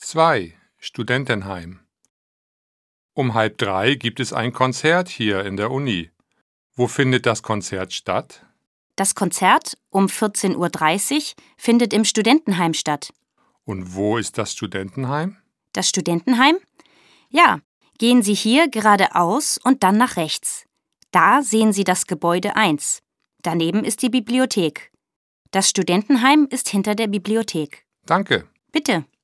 2. Studentenheim. Um 2:30 gibt es ein Konzert hier in der Uni. Wo findet das Konzert statt? Das Konzert um 14:30 Uhr findet im Studentenheim statt. Und wo ist das Studentenheim? Das Studentenheim? Ja, gehen Sie hier geradeaus und dann nach rechts. Da sehen Sie das Gebäude 1. Daneben ist die Bibliothek. Das Studentenheim ist hinter der Bibliothek. Danke. Bitte.